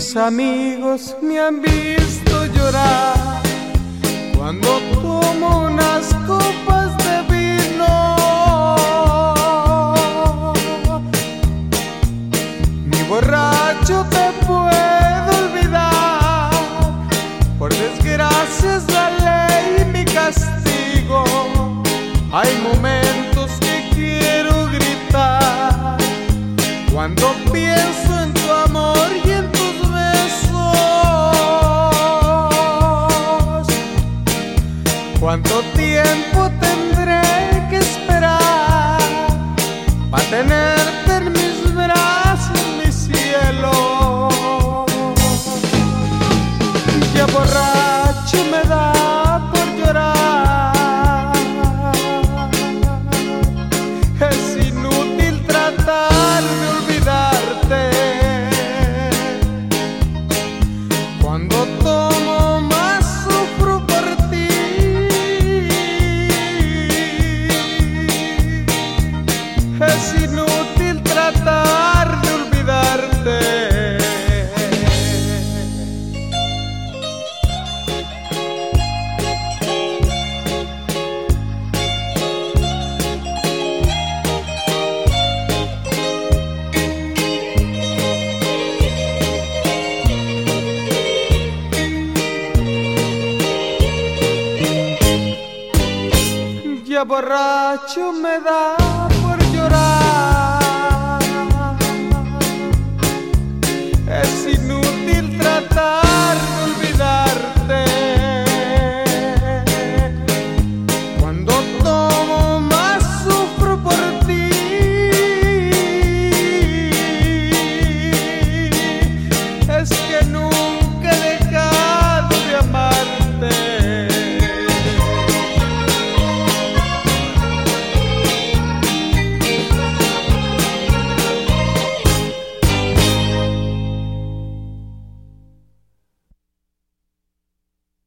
Mis amigos me han visto llorar cuando tomo unas copas de vino. Mi borracho te puedo olvidar, por desgracia es la ley mi castigo. Hay momentos que quiero gritar cuando pienso en tu amor y en tus besos. ¿Cuánto tiempo tendré que esperar para tenerte en mis brazos, mi cielo? Ya borracho me da por llorar. Es inútil tratar de olvidarte. Cuando tomo más sufro por ti. Es inútil tratar de olvidarte. Ya borracho me da